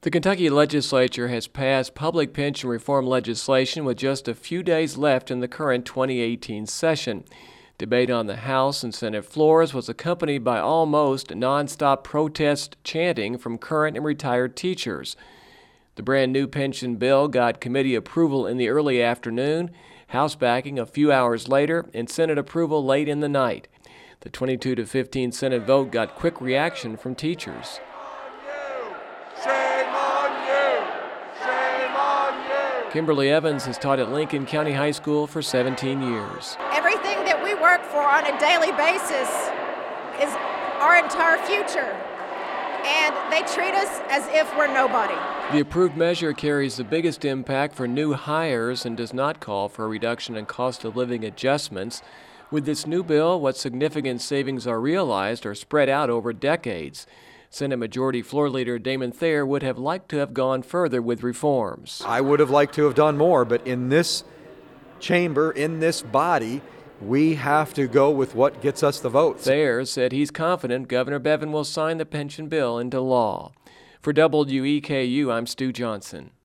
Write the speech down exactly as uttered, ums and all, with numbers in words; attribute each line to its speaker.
Speaker 1: The Kentucky legislature has passed public pension reform legislation with just a few days left in the current twenty eighteen session. Debate on the House and Senate floors was accompanied by almost nonstop protest chanting from current and retired teachers. The brand new pension bill got committee approval in the early afternoon, House backing a few hours later, and Senate approval late in the night. The twenty-two to fifteen Senate vote got quick reaction from teachers.
Speaker 2: Shame on you! Shame on you!
Speaker 1: Kimberly Evans has taught at Lincoln County High School for seventeen years.
Speaker 3: Everything that we work for on a daily basis is our entire future, and they treat us as if we're nobody.
Speaker 1: The approved measure carries the biggest impact for new hires and does not call for a reduction in cost of living adjustments. With this new bill, what significant savings are realized are spread out over decades. Senate Majority Floor Leader Damon Thayer would have liked to have gone further with reforms.
Speaker 4: I would have liked to have done more, but in this chamber, in this body, we have to go with what gets us the votes.
Speaker 1: Thayer said he's confident Governor Bevin will sign the pension bill into law. For W E K U, I'm Stu Johnson.